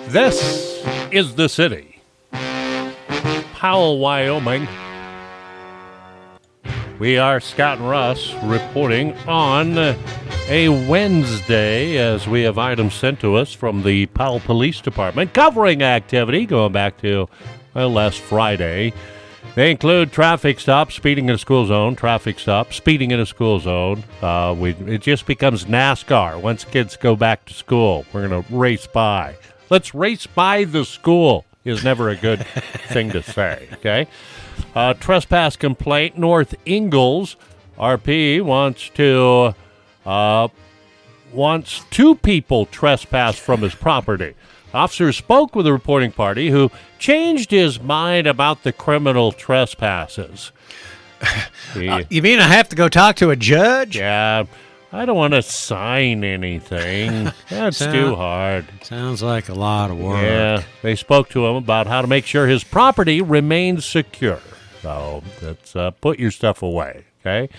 This is the city, Powell, Wyoming. We are Scott and Russ reporting on a Wednesday as we have items sent to us from the Powell Police Department covering activity going back to last Friday. They include traffic stops, speeding in a school zone, traffic stop, speeding in a school zone. It just becomes NASCAR. Once kids go back to school, we're going to race by. Let's race by the school is never a good thing to say, okay? Trespass complaint, North Ingalls. RP wants two people trespass from his property. Officer spoke with a reporting party who changed his mind about the criminal trespasses. You mean I have to go talk to a judge? Yeah, I don't want to sign anything. That's too hard. Sounds like a lot of work. Yeah, they spoke to him about how to make sure his property remains secure. So let's put your stuff away, okay?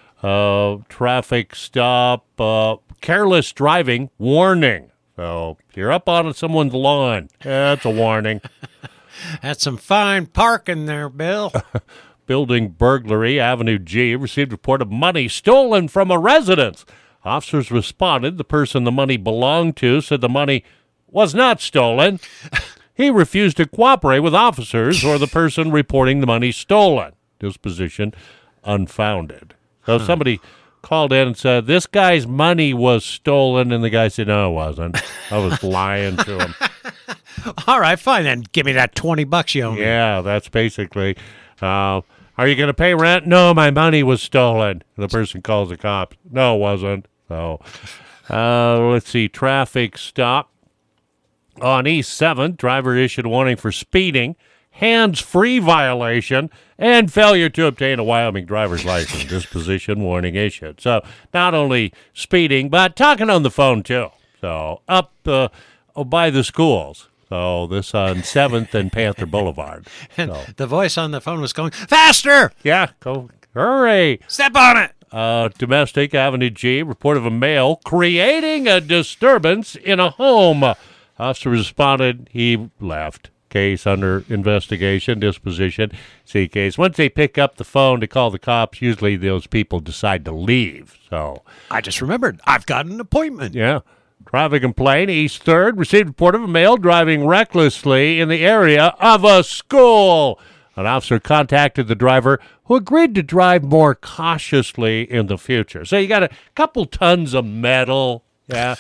Traffic stop, careless driving, warning. So if you're up on someone's lawn, that's a warning. That's some fine parking there, Bill. Building burglary, Avenue G, received a report of money stolen from a residence. Officers responded. The person the money belonged to said the money was not stolen. He refused to cooperate with officers or the person reporting the money stolen. Disposition unfounded. So somebody called in and said, this guy's money was stolen, and the guy said, no, it wasn't. I was lying to him. All right, fine, then give me that $20 you owe me. Yeah, that's basically, are you going to pay rent? No, my money was stolen. The person calls the cops. No, it wasn't. So, let's see, traffic stop. On East 7th, driver issued a warning for speeding, hands-free violation, and failure to obtain a Wyoming driver's license. Disposition warning issued. So not only speeding, but talking on the phone, too. So up by the schools. So this on 7th and Panther Boulevard. And the voice on the phone was going, faster! Yeah, go, hurry. Step on it! Domestic, Avenue G, report of a male creating a disturbance in a home. Officer responded, he left. Case under investigation, disposition, see case. Once they pick up the phone to call the cops, usually those people decide to leave. So I just remembered, I've got an appointment. Yeah. Traffic complaint, East 3rd, received a report of a male driving recklessly in the area of a school. An officer contacted the driver, who agreed to drive more cautiously in the future. So you got a couple tons of metal. Yeah,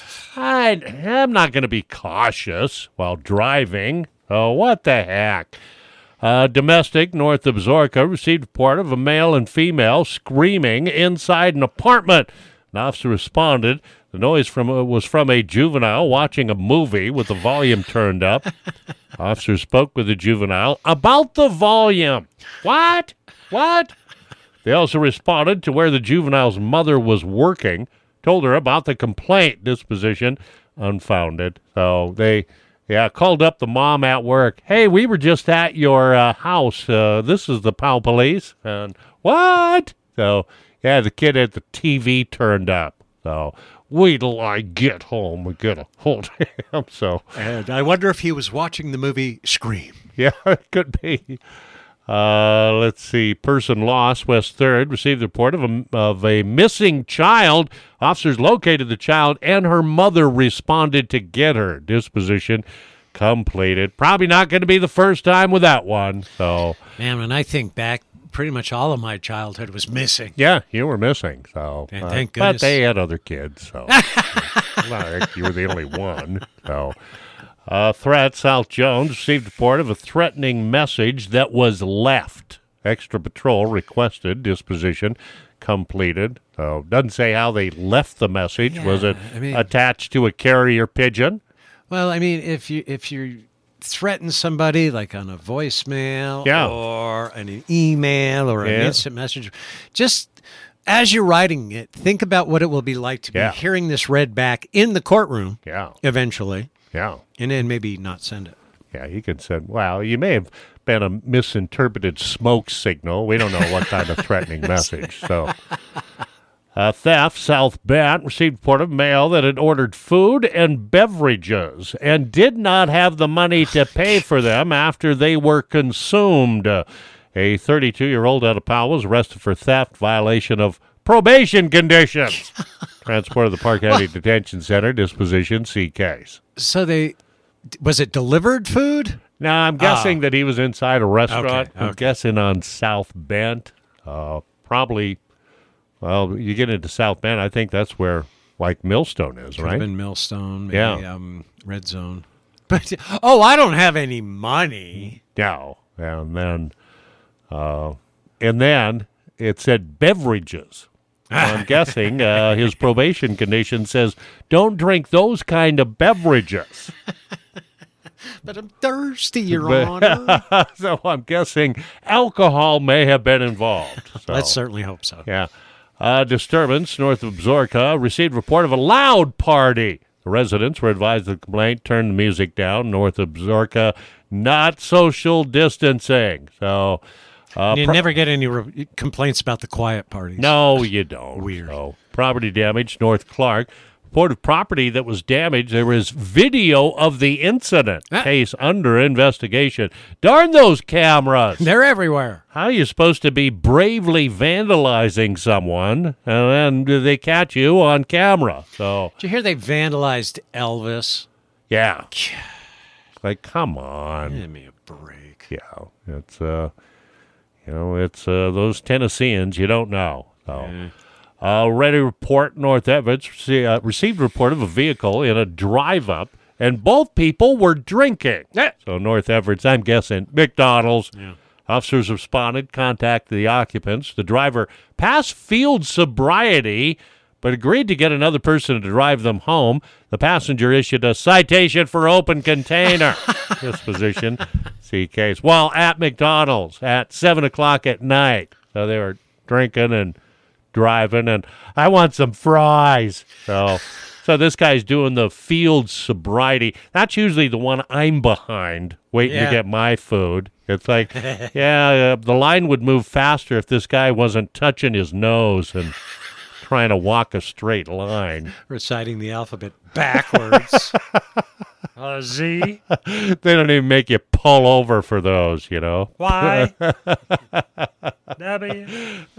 I'm not going to be cautious while driving. Oh, what the heck? Domestic, north of Zorka, received a report of a male and female screaming inside an apartment. An officer responded. The noise was from a juvenile watching a movie with the volume turned up. Officer spoke with the juvenile about the volume. What? They also responded to where the juvenile's mother was working, told her about the complaint. Disposition unfounded. So they called up the mom at work. Hey, we were just at your house. This is the Powell Police. And what? So, yeah, the kid had the TV turned up. So, wait till I get home. We get a hold of him. So, and I wonder if he was watching the movie Scream. Yeah, it could be. Let's see. Person lost, West 3rd, received a report of a missing child. Officers located the child, and her mother responded to get her. Disposition completed. Probably not going to be the first time with that one. So, man, when I think back, pretty much all of my childhood was missing. Yeah, you were missing. So, thank goodness. But they had other kids, so like you were the only one. So. Threat, South Jones received a report of a threatening message that was left. Extra patrol requested. Disposition completed. So doesn't say how they left the message. Yeah, was it attached to a carrier pigeon? Well, I mean, if you threaten somebody like on a voicemail or an email or an instant message, just as you're writing it, think about what it will be like to be hearing this read back in the courtroom eventually. Yeah. And then maybe not send it. Yeah, you could send, well, you may have been a misinterpreted smoke signal. We don't know what kind of threatening message. So Theft, South Bend, received report of mail that had ordered food and beverages and did not have the money to pay for them after they were consumed. A 32-year-old out of Powell was arrested for theft, violation of probation conditions. Transported to the Park County Detention Center, disposition, see case. So was it delivered food? No, I'm guessing that he was inside a restaurant. Okay. I'm guessing on South Bend. Probably, well, you get into South Bend, I think that's where, like, Millstone is, Could right? have been Millstone, maybe, Yeah. Red Zone. But, I don't have any money. No. And then it said beverages. I'm guessing his probation condition says, don't drink those kind of beverages. But I'm thirsty, Your Honor. So I'm guessing alcohol may have been involved. So, Let's certainly hope so. yeah. Disturbance north of Zorka received report of a loud party. The residents were advised of the complaint, turn the music down north of Zorka, not social distancing. So You never get any complaints about the quiet parties. no, you don't. Weird. So, property damage, North Clark. Report of property that was damaged. There was video of the incident. Case under investigation. Darn those cameras. They're everywhere. How are you supposed to be bravely vandalizing someone and then they catch you on camera? So, Did you hear they vandalized Elvis? yeah. Like, come on. Give me a break. Yeah. It's, it's those Tennesseans you don't know. So. Ready report, North Evans received report of a vehicle in a drive-up, and both people were drinking. So North Everett, I'm guessing, McDonald's. Yeah. Officers responded, contacted the occupants. The driver passed field sobriety, but agreed to get another person to drive them home. The passenger issued a citation for open container. Disposition, see case. While at McDonald's at 7 o'clock at night. So they were drinking and driving, and I want some fries. So this guy's doing the field sobriety. That's usually the one I'm behind, waiting to get my food. It's like, the line would move faster if this guy wasn't touching his nose and trying to walk a straight line. Reciting the alphabet backwards. Z. They don't even make you pull over for those, Y. W.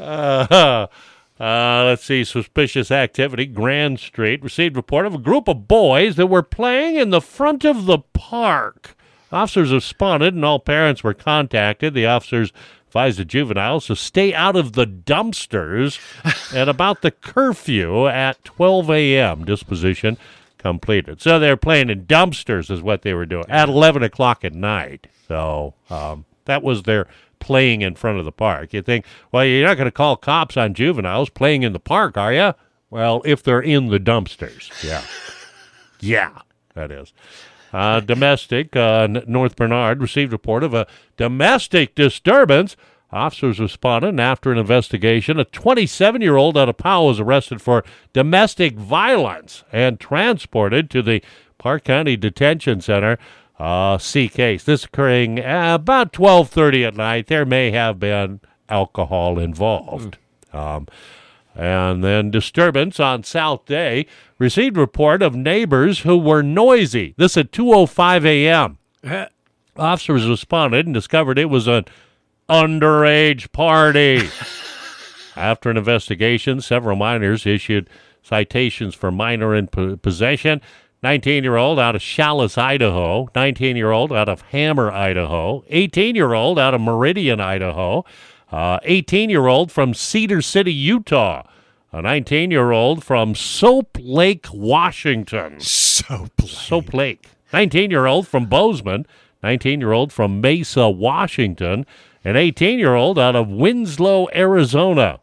Let's see. Suspicious activity. Grand Street received report of a group of boys that were playing in the front of the park. Officers responded, and all parents were contacted. The officers advised the juveniles to stay out of the dumpsters at about the curfew at 12 a.m. Disposition completed. So they're playing in dumpsters is what they were doing at 11 o'clock at night. So that was their playing in front of the park. You think, well, you're not going to call cops on juveniles playing in the park, are you? Well, if they're in the dumpsters. Yeah. Yeah, that is. Domestic, North Bernard received report of a domestic disturbance. Officers responded, and after an investigation, a 27-year-old out of Powell was arrested for domestic violence and transported to the Park County Detention Center. See case. This occurring about 12:30 at night. There may have been alcohol involved. And then disturbance on South Day received report of neighbors who were noisy. This at 2:05 a.m. Officers responded and discovered it was an underage party. After an investigation, several minors issued citations for minor in possession. 19-year-old out of Challis, Idaho. 19-year-old out of Hammer, Idaho. 18-year-old out of Meridian, Idaho. 18-year-old from Cedar City, Utah. A 19-year-old from Soap Lake, Washington. Soap Lake. 19-year-old from Bozeman. 19-year-old from Mesa, Washington. An 18-year-old out of Winslow, Arizona.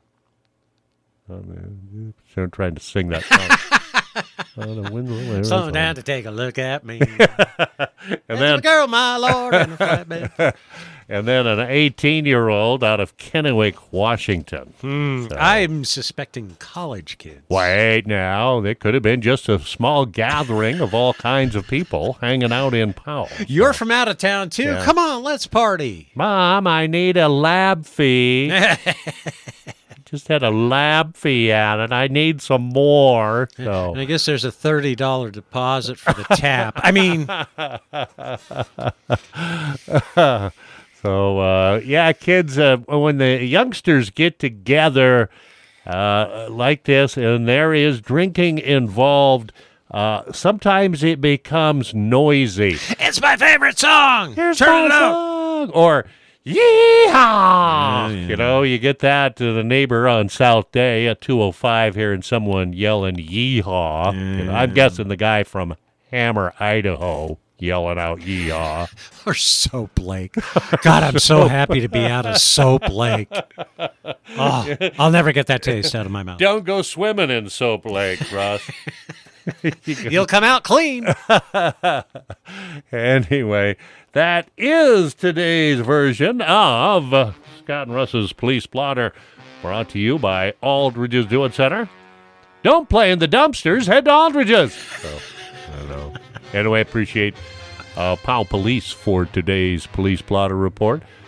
I'm trying to sing that song. Slow down to take a look at me. And then a girl, my lord, in a flatbed. And then an 18-year-old out of Kennewick, Washington. So, I'm suspecting college kids. wait now, it could have been just a small gathering of all kinds of people hanging out in Powell. You're from out of town, too. Yeah. Come on, let's party. Mom, I need a lab fee. just had a lab fee at it. I need some more. So and I guess there's a $30 deposit for the tap. I mean, so kids, when the youngsters get together like this, and there is drinking involved, sometimes it becomes noisy. It's my favorite song. Here's Turn my it up. song. Or yeehaw! You know, you get that to the neighbor on South Day at 2:05 hearing someone yelling yeehaw. You know, I'm guessing the guy from Hammer, Idaho, yelling out yeehaw. Or Soap Lake. God, I'm so happy to be out of Soap Lake. Oh, I'll never get that taste out of my mouth. Don't go swimming in Soap Lake, Russ. You'll come out clean. Anyway, that is today's version of Scott and Russ's Police Blotter, brought to you by Aldridge's Doing Center. Don't play in the dumpsters, head to Aldridge's. So, I don't know. Anyway, I appreciate Powell Police for today's Police Blotter report.